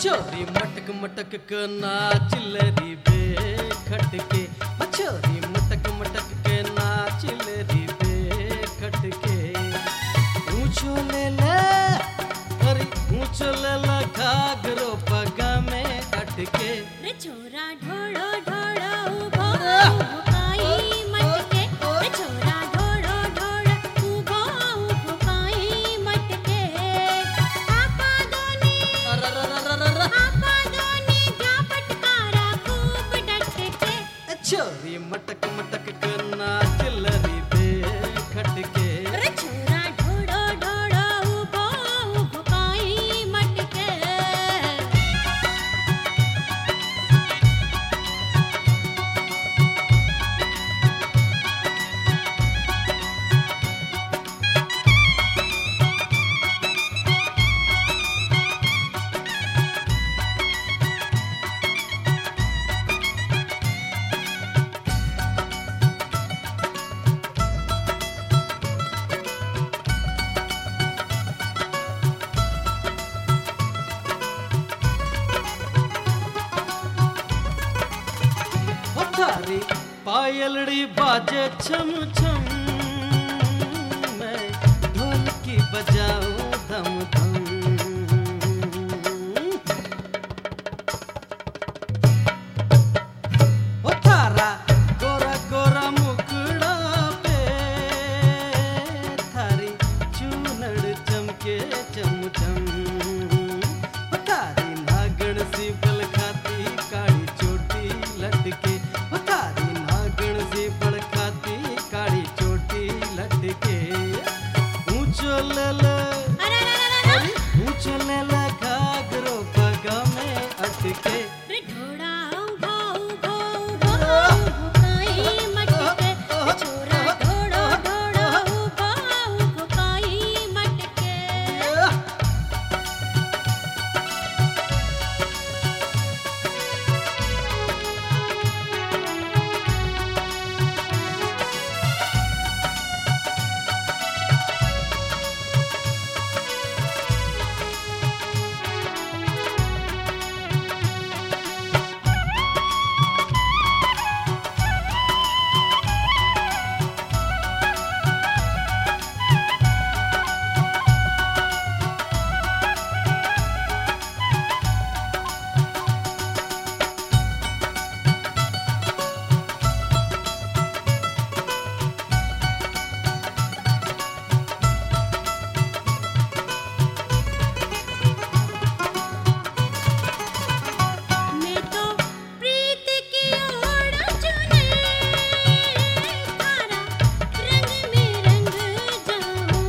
छोरी मटक मटक के नाच लरी बे खटके, छोरी मटक मटक के नाच लरी बे खटके। ऊंचो ले ले अरे ऊंचो ले ला घाघरो पगा में अटके। रे छोरा ढोड़ो ढोड़ो उभो उभो काई मटके, रे छोरा ढोड़ो ढोड़ो उभो उभो काई मटके। आपा दोनी जा फटकारा खूब डटके। छोरी मटक मटक के नाच लरी बे खटके। रे छोरा ढोड़ो ढोड़ो उभो उभो काई मटके। थारी पायलड़ी बाजे छम छम, मैं ढोलकी बजाऊं धम धम। ओ थारा गोरा गोरा मुखड़ा पे थारी चूनड़ चमके चम चम। ओ थारी नागण सी बल खाती काली चोटी लटके। ओ थारी नागण सी बल खाती काली चोटी लटके। ऊंचो ले ले ऊंचो ले ले घाघरो पगा में अटके। रे ढोड़ा उभो उभो उभो उभो काई मटके, रे छोरा ढोड़ो ढोड़ो उभो उभो काई मटके। मैं तो प्रीत की ओर चुने, तारा रंग में रंग जाऊं।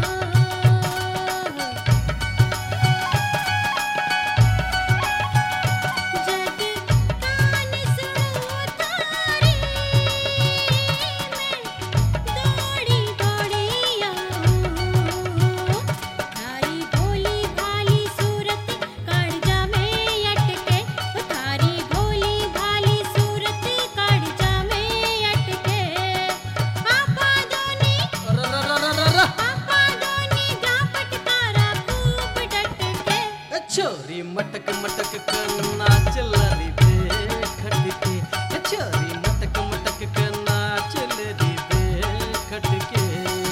जग कान सुनो तारी, मैं दौड़ी दौड़ी आऊं। थारी भोली भाली सूरत काढ़जा में अटके, थारी भोली भाली सूरत काढ़जा में अटके। आपा दोनी जा फटकारा खूब डटके। छोरी मटक मटक के नाच लरी बे खटके। छोरी मटक मटक के नाच लरी बे खटके।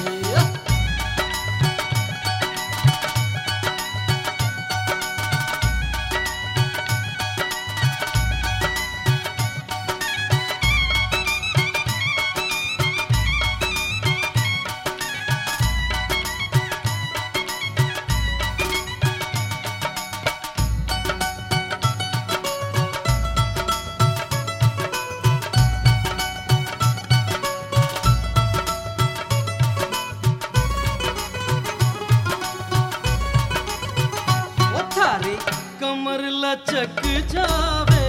ओ थारी कमर लचक जावे,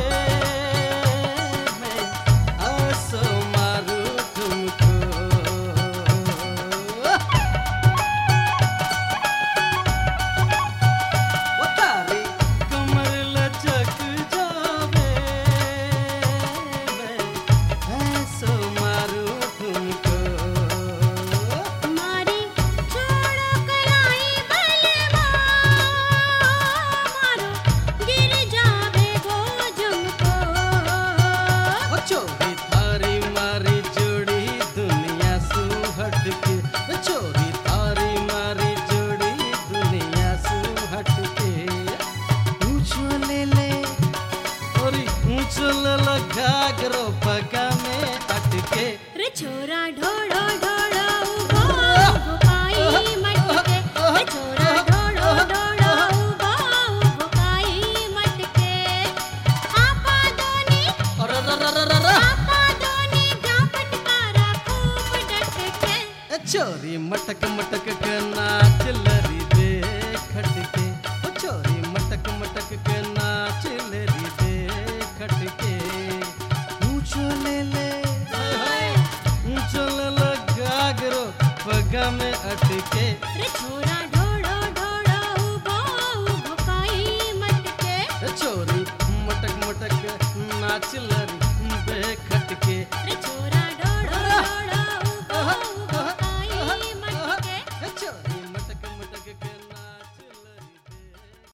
मैं आसो मारू तुमको। ओ थारी कमर लचक जावे, मैं आसो मारू तुमको। मारी छोड़ो कलाई बलवा, मारो गिर के नाच लरी दे खटके, ओ छोरी मटक मटक के नाच लरी दे खटके। ऊंचो ले ले ऊंचो ले ले गागरो पगा में अटके। रे छोरा ढोड़ो ढोड़ो उभो उभो काई मटके। छोरी मटक मटक नाच लरी दे खटके।